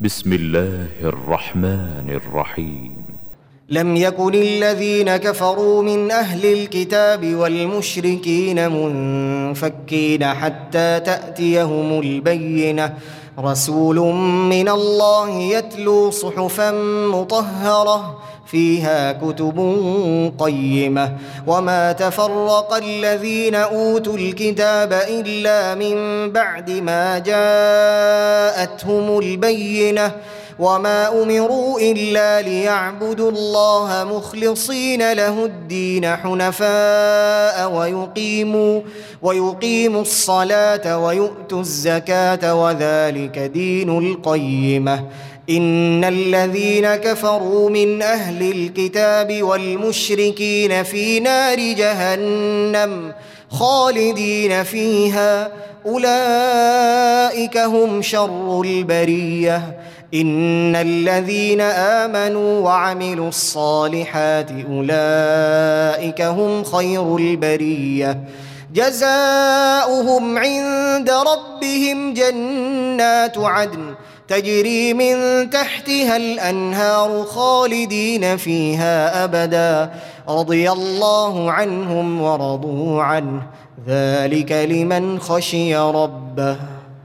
بسم الله الرحمن الرحيم. لم يكن الذين كفروا من أهل الكتاب والمشركين منفكين حتى تأتيهم البينة، رسول من الله يتلو صحفا مطهرة فيها كتب قيمة، وما تفرق الذين أوتوا الكتاب إلا من بعد ما جاءتهم البينة، وما أمروا إلا ليعبدوا الله مخلصين له الدين حنفاء ويقيموا الصلاة ويؤتوا الزكاة وذلك دين القيمة. إن الذين كفروا من أهل الكتاب والمشركين في نار جهنم خالدين فيها، أولئك هم شر البرية. إن الذين آمنوا وعملوا الصالحات أولئك هم خير البرية، جزاؤهم عند ربهم جنات عدن تجري من تحتها الأنهار خالدين فيها أبدا، رضي الله عنهم ورضوا عنه، ذلك لمن خشي ربه.